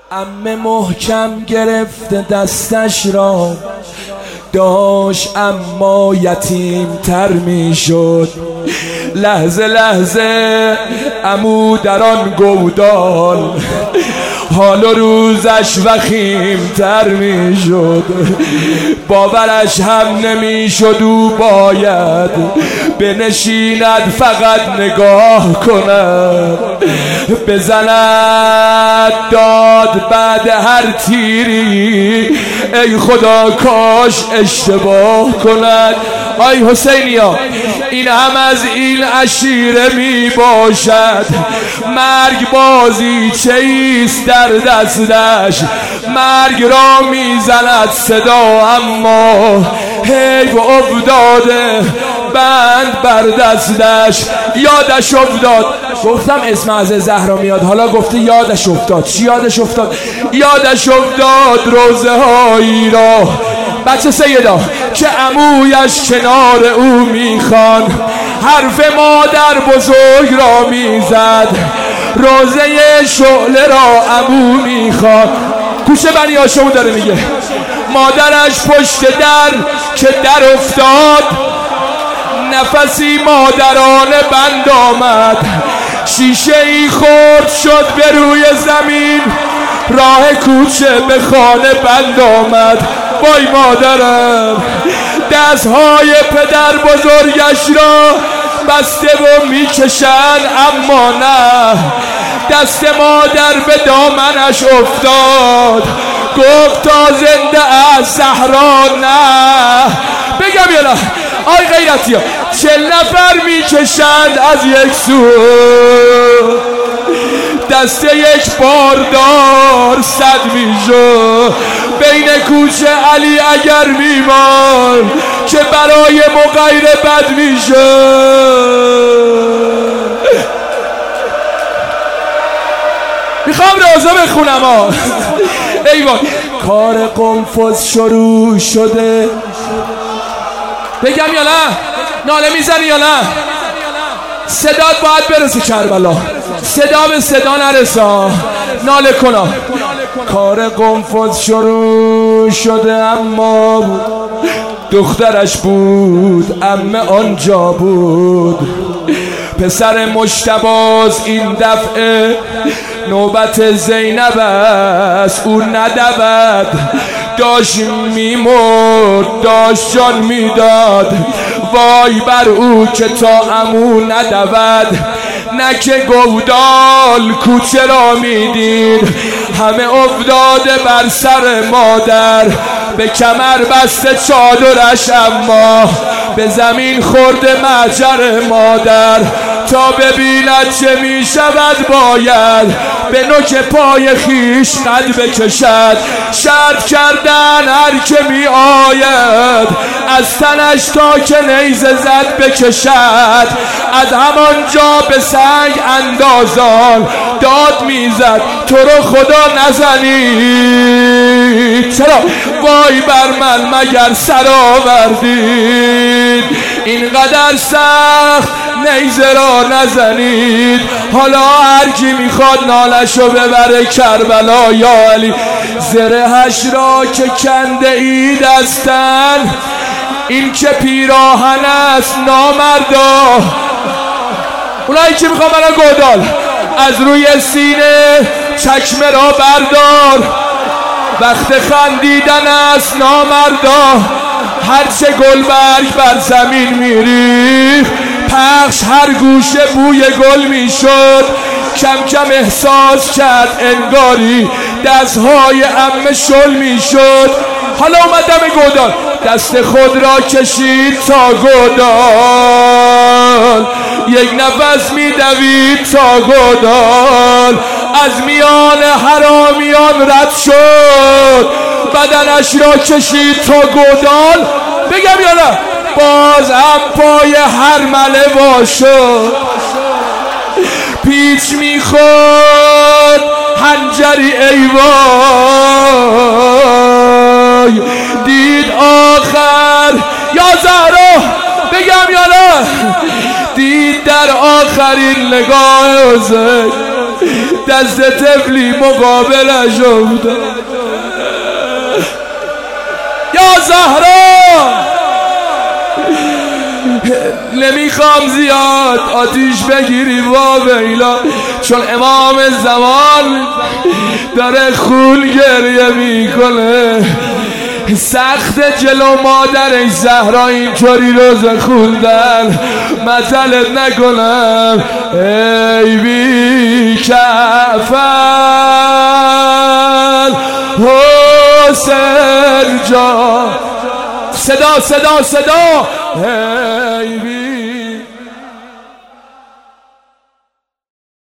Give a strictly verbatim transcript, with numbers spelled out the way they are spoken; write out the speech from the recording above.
عمه محکم گرفته دستش را، داشت اما یتیم تر می شد. لحظه لحظه عمو در آن گودال حال و روزش وخیم تر می شد. باورش هم نمی شد او باید بنشیند فقط نگاه کند، بزند داد بعد هر تیری ای خدا کاش اشتباه کند. آی حسینیا این هم از این عشیره می باشد، مرگ بازی چیست در دستش، مرگ را می زند صدا اما حیف افتاده بند بر دستش. یادش افتاد، گفتم اسم از زهرا میاد، حالا گفته یادش افتاد. چی یادش افتاد؟ یادش افتاد روزه هایی را بچه سیدا که عمویش کنار او میخوان، حرف مادر بزرگ را میزد، روزه شعله را عمو میخوان. کوچه بنی هاشم داره میگه مادرش پشت در که در افتاد، نفسی مادرانه بند آمد، شیشه ای خورد شد به روی زمین، راه کوچه به خانه بند آمد. وای مادرم دستهای پدر بزرگش را بسته و میکشن، اما نه، دست مادر به دامنش افتاد، گفت تا زنده از زهرا نه. بگم یا نه آی غیرتی ها چل نفر میکشند از یک سو، دست یک باردار صد میشد بین کوچه علی اگر میمان که برای مغیر بد میشد. میخوام روزه بخونم ها. ایوان کار قنفذ شروع شده. بگم یا نه؟ ناله میزنی یا نه؟ صدات باید برسه کربلا، صدا به صدا نرسا، ناله کنا. کار قنفذ شروع شده اما دخترش بود، عمه آنجا بود. پسر مجتباز این دفعه نوبت زینب است، او ندود، داشت میمرد داشت جان میداد. وای بر او که تا عمو ندود، نه که گودال کوچه را میدید، همه افتاده بر سر مادر، به کمر بسته چادرش اما به زمین خورده مهجر مادر. تا ببیند چه می شود باید به نوک پای خیش قد بکشد. شرط کردن هر که می آید از تنش تا که نیزه زد بکشد. از همان جا به سنگ اندازان داد میزد تو رو خدا نزنید، چرا وای بر من مگر سر آوردید، اینقدر سخت نیزه را نزنید. حالا هر کی میخواد نالشو ببره کربلا. یا علی زرهش را که کنده ای دستن، این که پیراهن است نامردا. اونایی که میخواد برای گودال از روی سینه چکمه را بردار، وقت خندیدن است نامردا. هرچه گلبرگ بر زمین میریخت پخش هر گوشه بوی گل میشد. کم کم احساس کرد انگاری دستهای عمه شل میشد. حالا اومدم گودال، دست خود را کشید تا گودال، یک نفس میدوید تا گودال، از میان حرامیان رد شد، بدنش را کشید تا گودال. بگم یا نه؟ باز هم پای هر مله واشد، پیچ میخورد حنجری ای وای. دید آخر یا زهرا، بگم یا نه؟ دید در آخرین نگاه حسین دست طفلی مقابلش افتاد. یا زهرا نمیخوام زیاد آتیش بگیری واویلا، چون امام زمان داره خون گریه میکنه. سخت جلو مادرش زهرا اینطوری روزه خوندن، مطلت نکنم ای بی کفن حسین جان. صدا صدا صدا ای بی